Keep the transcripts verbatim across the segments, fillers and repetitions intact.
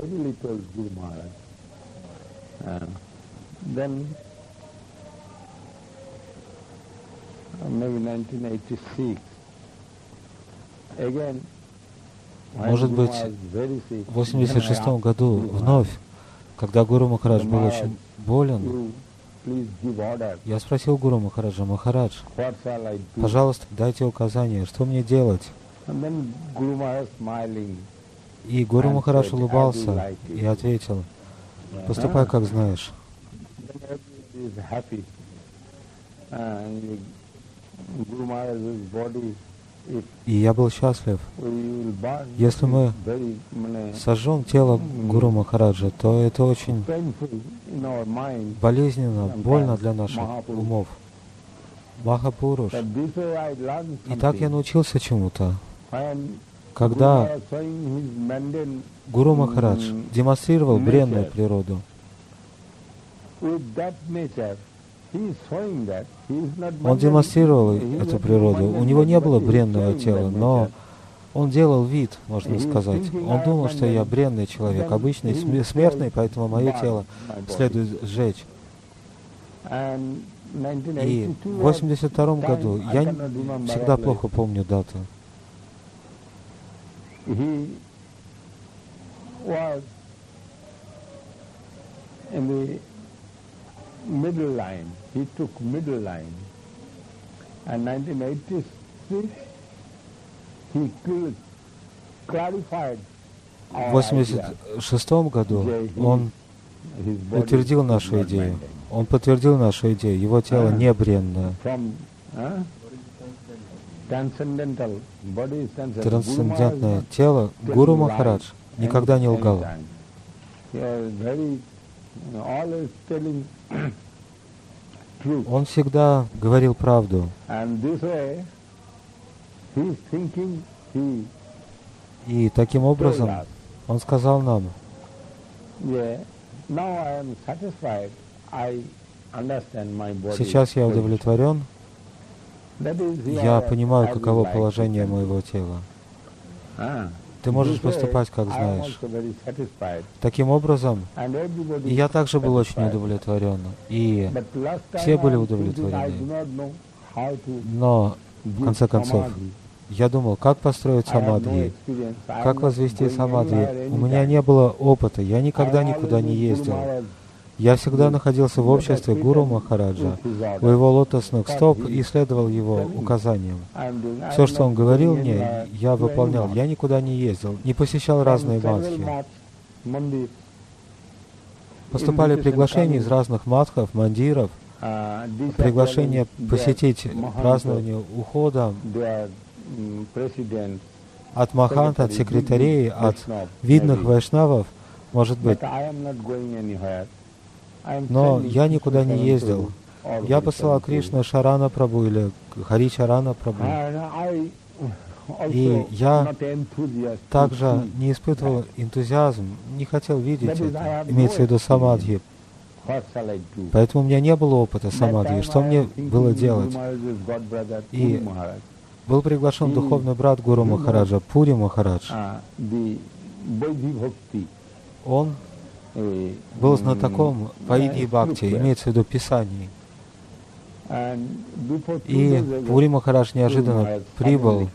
Может быть, в восемьдесят шестом году вновь, когда Гуру Махарадж был очень болен, я спросил Гуру Махараджа: Махарадж, пожалуйста, дайте указания, что мне делать? И Гуру Махарадж улыбался и ответил: поступай, как знаешь. И я был счастлив. Если мы сожжем тело Гуру Махараджа, то это очень болезненно, больно для наших умов. Махапуруш. И так я научился чему-то. Когда Гуру Махарадж демонстрировал бренную природу, он демонстрировал эту природу. У него не было бренного тела, но он делал вид, можно сказать. Он думал, что я бренный человек, обычный смертный, поэтому мое тело следует сжечь. И в восемьдесят втором году, я всегда плохо помню дату, middle line. He took middle line. And nineteen eighty-six, he clarified. В восемьдесят шестом году он утвердил нашу идею. Он подтвердил нашу идею. Его тело не бренное. Трансцендентное тело. Гуру Махарадж никогда не лгал. Он всегда говорил правду. И таким образом он сказал нам: сейчас я удовлетворен, я понимаю, каково положение моего тела. Ты можешь поступать, как знаешь. Таким образом, и я также был очень удовлетворен, и все были удовлетворены. Но, в конце концов, я думал, как построить самадхи, как возвести самадхи. У меня не было опыта, я никогда никуда не ездил. Я всегда находился в обществе Гуру Махараджа, у его лотосных стоп и следовал его указаниям. Все, что он говорил мне, я выполнял. Я никуда не ездил, не посещал разные мадхи. Поступали приглашения из разных мадхов, мандиров, приглашения посетить празднование ухода от махант, от секретарей, от видных вайшнавов, может быть. Но я никуда не ездил. Я посылал Кришна Шарана Прабху или Хари Чарана Прабху. И я также не испытывал энтузиазм, не хотел видеть это, имеется в виду самадхи. Поэтому у меня не было опыта самадхи. Что мне было делать? И был приглашен духовный брат Гуру Махараджа, Пури Махарадж. Он был знатоком Вайдхи Бхакти, имеется в виду Писаний. И Пури Махарадж неожиданно прибыл.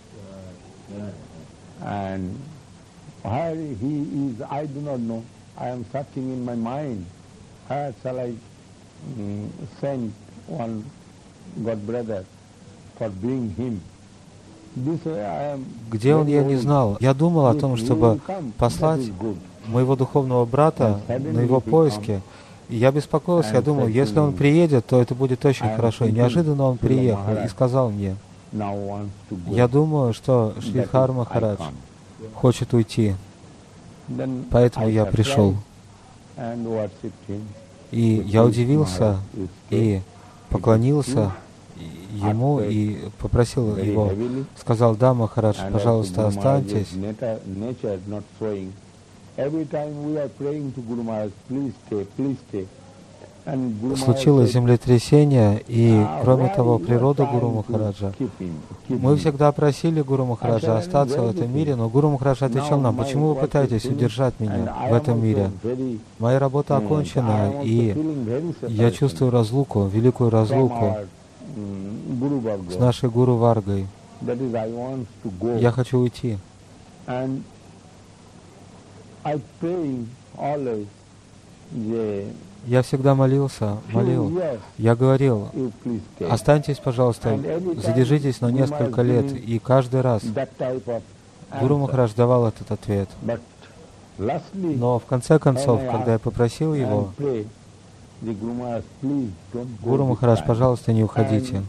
Где он, я не знал. Я думал о том, чтобы послать моего духовного брата на его поиски. И я беспокоился, я думал, если он приедет, то это будет очень хорошо. И неожиданно он приехал и сказал мне: я думаю, что Шридхар Махарадж хочет уйти. Поэтому я пришел. И я удивился и поклонился ему и попросил его, сказал: да, Махарадж, пожалуйста, останьтесь. случилось землетрясение, и, кроме того, природа Гуру Махараджа. Мы всегда просили Гуру Махараджа остаться в этом мире, но Гуру Махарадж отвечал нам: почему вы пытаетесь удержать меня в этом мире? Моя работа окончена, и я чувствую разлуку, великую разлуку с нашей Гуру Варгой. Я хочу уйти. Я всегда молился, молил. Я говорил: останьтесь, пожалуйста, задержитесь на несколько лет. И каждый раз Гуру Махарадж давал этот ответ. Но в конце концов, когда я попросил его: Гуру Махарадж, пожалуйста, не уходите.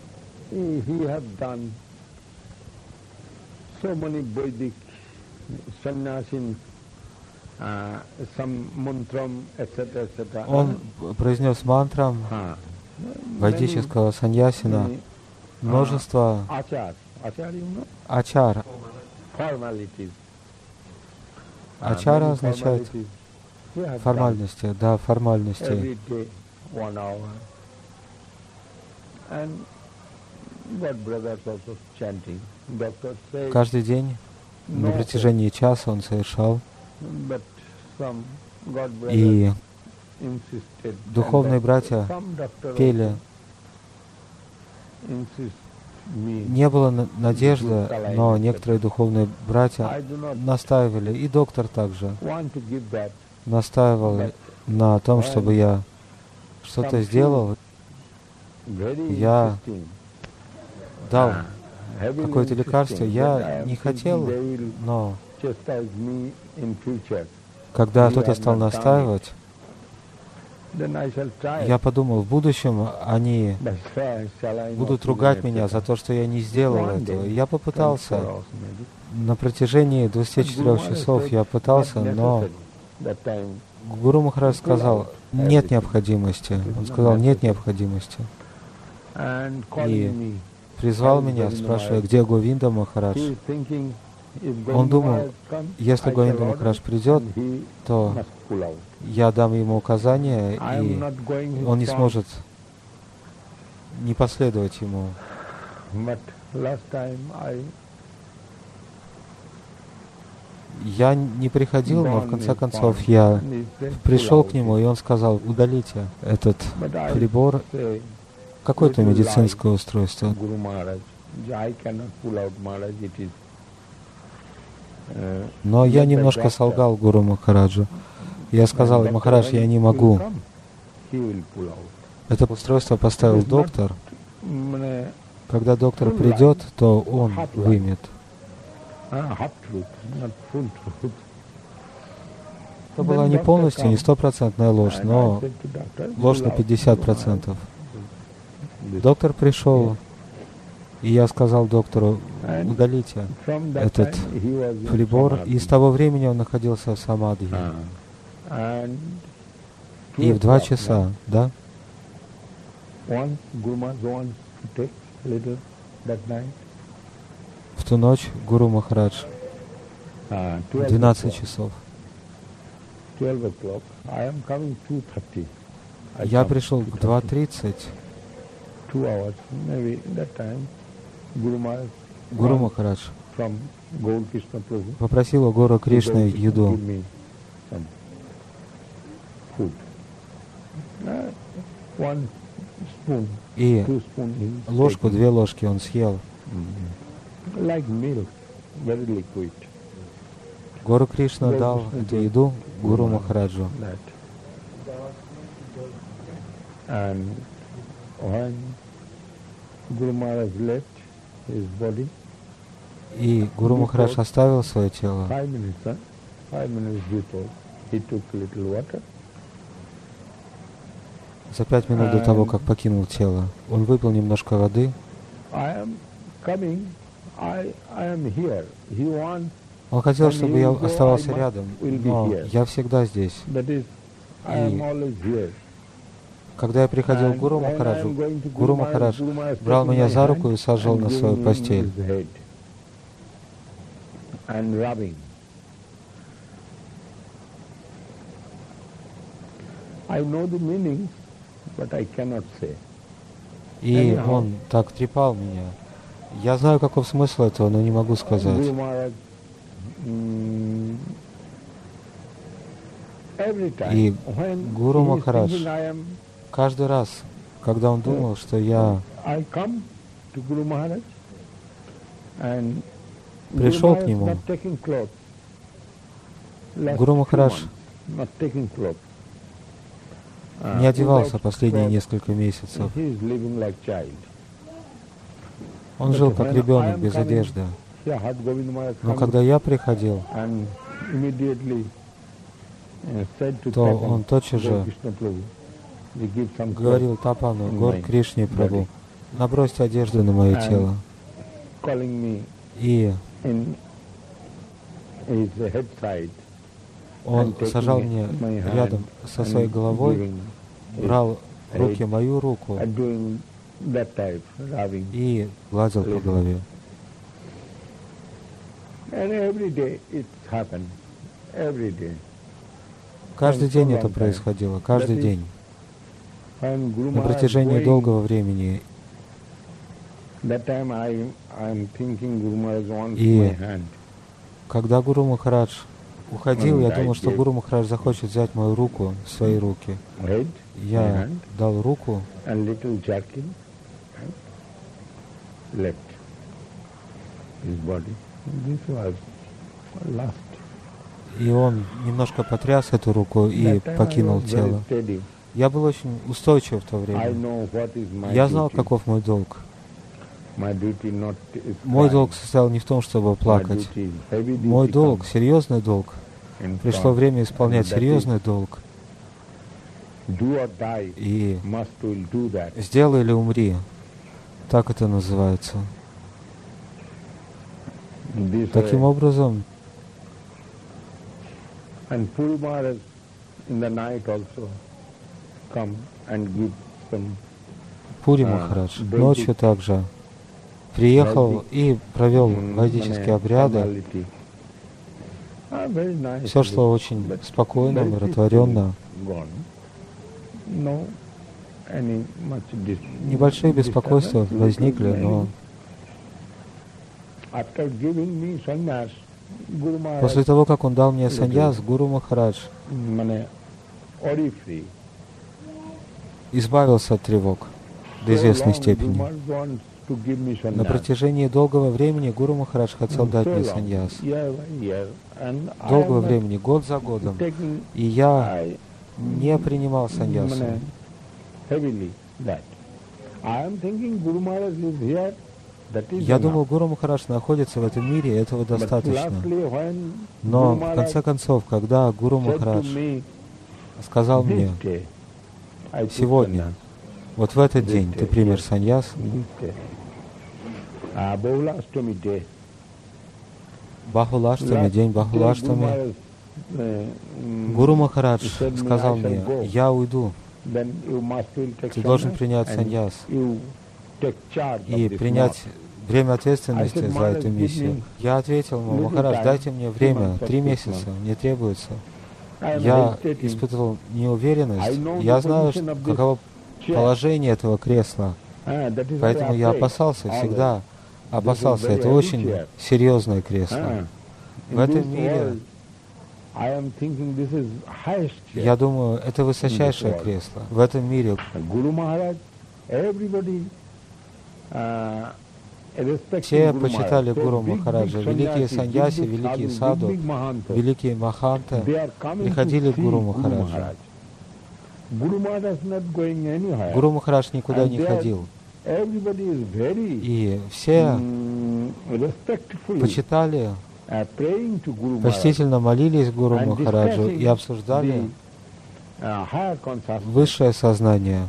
Он произнес мантрам вайдического саньясина множество ачар. Ачара означает формальности, да, формальности. Каждый день на протяжении часа он совершал. И духовные братья пели. Не было надежды, но некоторые духовные братья настаивали, и доктор также настаивал на том, чтобы я что-то сделал. Я дал какое-то лекарство. Я не хотел, но когда кто-то стал настаивать, я подумал, в будущем они будут ругать меня за то, что я не сделал этого. И я попытался. На протяжении двадцати четырёх часов я пытался, но Гуру Махарадж сказал: нет необходимости. Он сказал: нет необходимости. И призвал меня, спрашивая, где Говинда Махарадж. Он думал, если Говинда Махарадж придет, то я дам ему указания, и он не сможет не последовать ему. Я не приходил, но в конце концов я пришел к нему, и он сказал: удалите этот прибор, какое-то медицинское устройство. Но я немножко солгал Гуру Махараджу. Я сказал: Махарадж, я не могу. Это устройство поставил доктор. Когда доктор придет, то он вымет. Это была не полностью, не стопроцентная ложь, но ложь на пятьдесят процентов. Доктор пришел, и я сказал доктору: удалите этот прибор. И с того времени он находился в самадхи. И в два часа, да? В ту ночь Гуру Махарадж, двенадцать часов. Я пришел к два тридцать. Гуру Махарадж попросил у Гуру Кришны еду. И ложку, две ложки он съел. Гуру Кришна дал эту еду Гуру Махараджу. И Гуру Махарадж оставил свое тело. За пять минут до того, как покинул тело, он выпил немножко воды. Он хотел, чтобы я оставался рядом, но я всегда здесь. И когда я приходил к Гуру Махараджу, Гуру Махарадж брал меня за руку и сажал на свою постель. И он так трепал меня. Я знаю, каков смысл этого, но не могу сказать. И Гуру Махарадж, каждый раз, когда он думал, что я пришел к нему, Гуру Махарадж не одевался последние несколько месяцев. Он жил как ребенок без одежды. Но когда я приходил, то он тотчас же говорил Тапану, Гор Кришне Прабху, набросьте одежду на мое тело. И он сажал меня рядом со своей головой, брал в руки мою руку и гладил по голове. Каждый день это происходило, каждый день. На протяжении долгого времени. И когда Гуру Махарадж уходил, я думал, что Гуру Махарадж захочет взять мою руку в свои руки. Я дал руку, и он немножко потряс эту руку и покинул тело. Я был очень устойчив в то время. Я знал, каков мой долг. Мой долг состоял не в том, чтобы плакать. Мой долг, серьезный долг. Пришло время исполнять серьезный долг. И сделай или умри. Так это называется. Таким образом, Пури Махарадж ночью также приехал и провел вайдические обряды. Все шло очень спокойно, умиротворенно. Небольшие беспокойства возникли, но после того, как он дал мне саньяс, Гуру Махарадж избавился от тревог до известной степени. На протяжении долгого времени Гуру Махарадж хотел дать мне саньяс. Долгого времени, год за годом. И я не принимал саньясу. Я думал, Гуру Махарадж находится в этом мире, и этого достаточно. Но в конце концов, когда Гуру Махарадж сказал мне, сегодня, вот в этот день ты примешь саньяс, Бахулаштами, день Бахулаштами, Гуру Махарадж сказал мне, я уйду, ты должен принять саньяс и принять бремя ответственности за эту миссию. Я ответил ему, Махарадж, дайте мне время, три месяца, мне требуется. Я испытывал неуверенность, я знаю, что, каково положение этого кресла, поэтому я опасался, всегда опасался. Это очень серьезное кресло. В этом мире, я думаю, это высочайшее кресло. В этом мире все почитали Гуру Махараджа, великие саньяси, великие саду, великие маханты приходили к Гуру Махараджу. Гуру Махарадж никуда не ходил. И все почитали, почтительно молились Гуру Махараджу и обсуждали высшее сознание.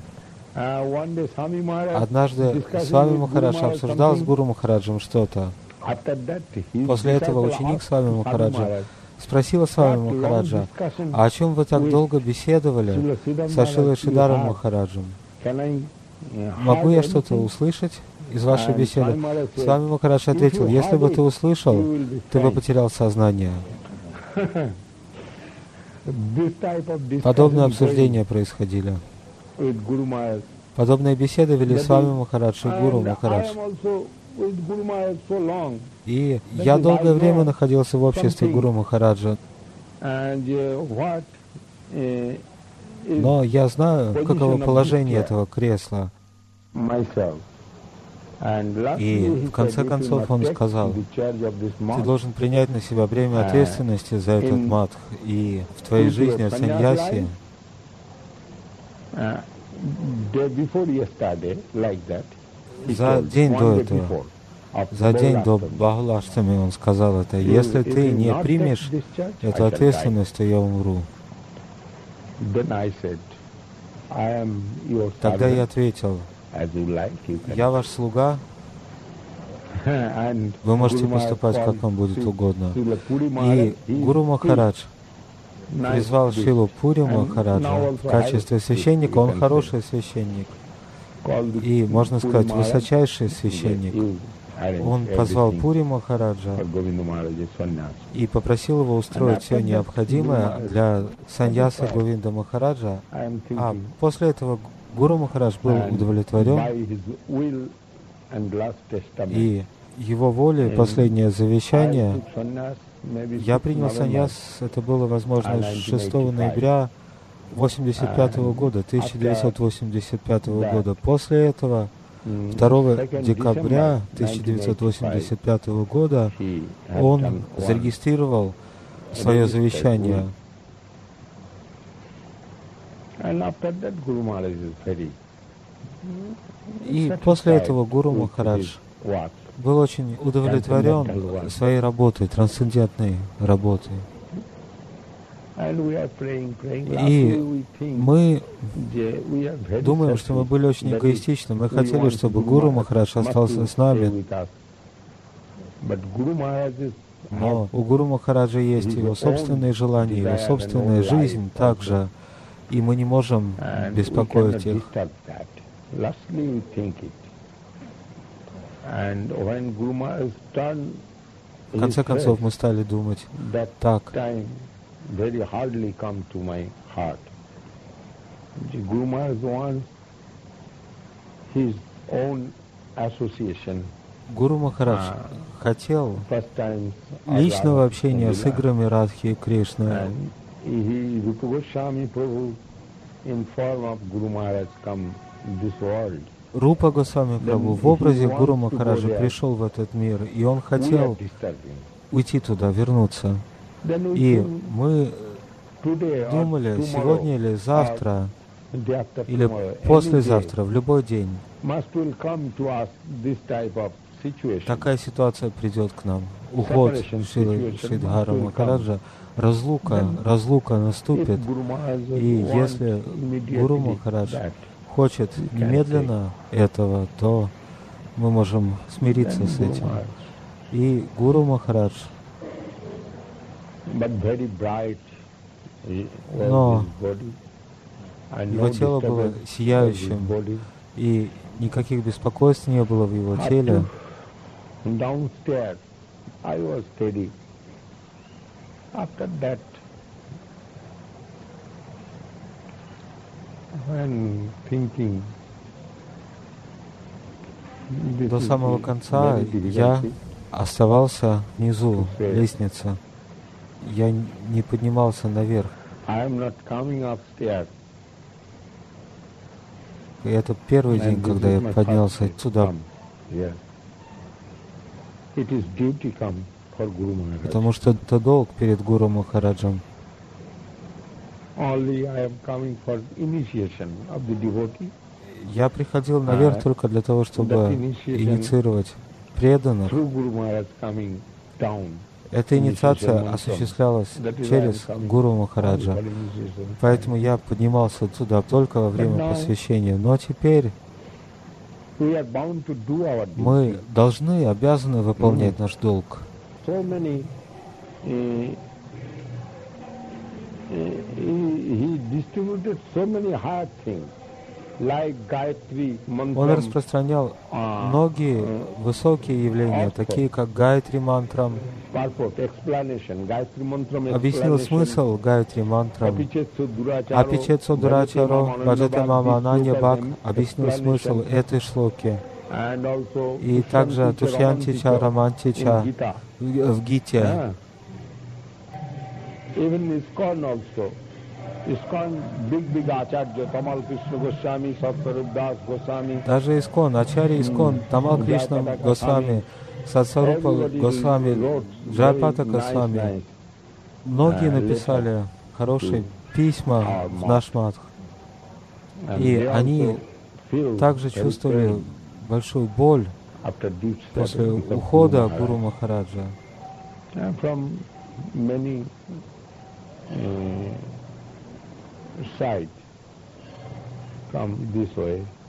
Однажды Свами Махарадж обсуждал с Гуру Махараджем что-то. После этого ученик Свами Махараджа спросил Свами Махараджа, а о чем вы так долго беседовали со Шрилой Шридаром Махараджем? Могу я что-то услышать из вашей беседы? Свами Махарадж ответил, если бы ты услышал, ты бы потерял сознание. Подобные обсуждения происходили. with Guru Maharaj. Подобные беседы вели с вами Махарадж и Гуру And I Махарадж. am also with Guru Maharaj so long. И я долгое время находился в обществе Гуру Махараджа. And uh, what uh, is Но я знаю, каково position of положение this chair. этого кресла. myself. And lastly, И he в конце said, "You концов must он take сказал, the charge of this ты monk." должен принять на себя бремя А, ответственности за этот in- матх. И в твоей into жизни a в sannyas саньяси, life. Uh, day before yesterday, like that, he за told, день one до day этого, before, of за день до Bahulashtami. Бахулаштами он сказал это. If- Если if ты you не not take примешь this charge, I эту shall ответственность, то я умру. die. Then I said, I am your Тогда я servant, ответил, as you like, you can. я ваш слуга, And вы можете Guru Maharaj поступать, как called вам будет Sri- угодно. Srila Puri И Maharaj, he Гуру Махарадж nice призвал this. Шилу Пури And now Махараджа also в качестве highest священника. priest, Он you can хороший священник. called the И, можно Puri сказать, Maharaj. высочайший He священник. arranged Он позвал everything Пури Махараджа for Govinda Maharaj's sannyas. и попросил его устроить все необходимое для саньяса Говинда Махараджа. I am А thinking, после этого Гуру Махарадж был and удовлетворен, by his will and last testament, и его волей последнее I завещание. took sannyas maybe Я sixth принял November. саньяс, это было, возможно, nineteen шестого eighty-five. ноября восемьдесят пятого года, тысяча девятьсот восемьдесят пятого that, года. После этого, Mm, второго second декабря December тысяча девятьсот восемьдесят nineteen пятого года, eighty-five, he had он done one зарегистрировал свое registered завещание. will. And after that, Guru Maharaj is very И после satisfied этого Гуру with Махарадж his work. был очень удовлетворен своей работой, трансцендентной работой. And we are praying, praying. И Lastly, we think мы that we are very думаем, что мы были очень selfish. That эгоистичны. Мы is, we хотели, want чтобы Guru Гуру Maharaj Махарадж not остался to с нами. stay with us. But Guru Maharaj is Но у Гуру Махараджа есть его собственные желания, его собственная жизнь также, и мы не можем and we беспокоить cannot их. disturb that. Lastly, we think it. And when Guru Maharaj turned В конце his концов, face, мы стали думать, that так, time very hardly come to my heart. The Guru Maharaj wants his own association, Гуру Махарадж а, хотел first time личного общения с играми Радхи и Кришны. and he, Rupa Goswami Prabhu, in form of Guru Maharaj, come this world. Рупа Госвами Прабху в образе Гуру Махараджа there. пришел в этот мир, и он We are хотел disturbing. уйти туда, вернуться. Then we И think мы today or думали, tomorrow сегодня или завтра, or day after или tomorrow, any послезавтра, в любой день, day must will come to us this type of situation. такая ситуация придет к нам. Уход Separation Шилы situation Шридхара will Махараджа, разлука, Then, разлука If наступит. Guru Maharaj И wants если Гуру immediately Махарадж that, хочет we can немедленно этого, то мы можем смириться then с Guru этим. Maharaj. И Гуру Махарадж, But very bright he was Но his body, and его no тело было disturbance was his сияющим, body. и никаких беспокойств не было в его Up теле. to downstairs, I was steady. After that, when thinking, this До is самого the конца very difficult я thing. оставался внизу Окей. лестницы. Я н- не поднимался наверх. I am not coming upstairs. И это первый And день, this когда is я my поднялся first сюда, come here. It is duty come for Guru Maharaj. потому что это долг перед Гуру Махараджем. Only I am coming for initiation of the devotee. Я приходил наверх А, только для того, чтобы that initiation инициировать преданных. Through Guru Maharaj coming down. Эта инициация Initiation осуществлялась That is через why I am coming Гуру only Махараджа. for initiation. Поэтому я поднимался туда только во время now- посвящения. Но теперь We are bound to do our duty. мы должны, обязаны выполнять наш долг. So many, uh, uh, he, he distributed so many hard things Он распространял многие высокие явления, такие как Гайатри мантрам, объяснил смысл Гайатри мантрам. Апичетсо Дурачаро Баджатамама Ананья Бхак объяснил смысл этой шлоки. И также Тушьянтича Рамантича в Гите. Даже Искон, Ачарья Искон, Тамал Кришна Госвами, Сатсварупа Госвами, Джайпата Госвами, многие написали хорошие письма в наш мат. И они также чувствовали большую боль после ухода Гуру Махараджа. Side come this way.